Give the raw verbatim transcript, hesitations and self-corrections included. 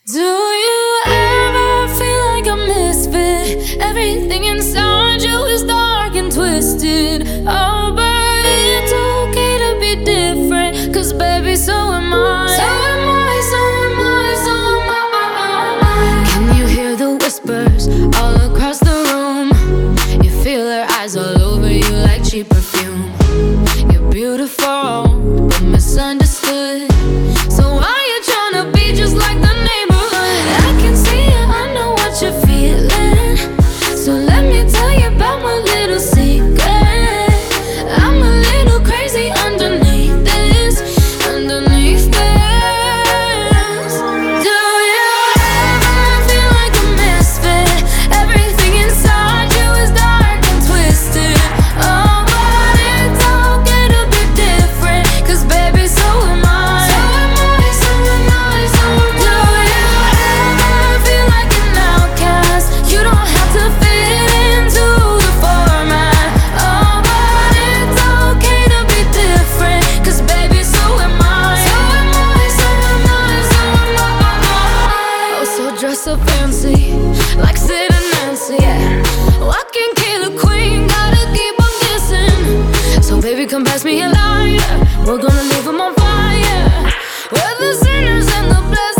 Do you ever feel like a misfit? Everything inside you is dark and twisted. Oh, but it's okay to be different, 'cause baby, so am I. So am I, so am I, so am I. Can you hear the whispers all across the room? You feel her eyes all over you like cheap perfume. You're beautiful, but misunderstood. So why you tryna be just like the neighborhood? I can see it, I know what you're feeling. So let me tell you about my little secret. I'm a little crazy underneath this, underneath this. Do you ever feel like a misfit? Everything inside you is dark and twisted. Oh, but it's okay to be different, 'cause baby, so am I. So am I, so am I, so am I. Do you ever feel like an outcast? You don't have to fit into the format. Oh, but it's okay to be different, 'cause baby, so am I. So am I, so am I, so am I. Oh, so dress so fancy, like Sid and Nancy, yeah. Oh, I can kill a queen, gotta keep on kissing. So baby, come pass me a lighter, we're gonna leave 'em on fire. We're the sinners and the blessed.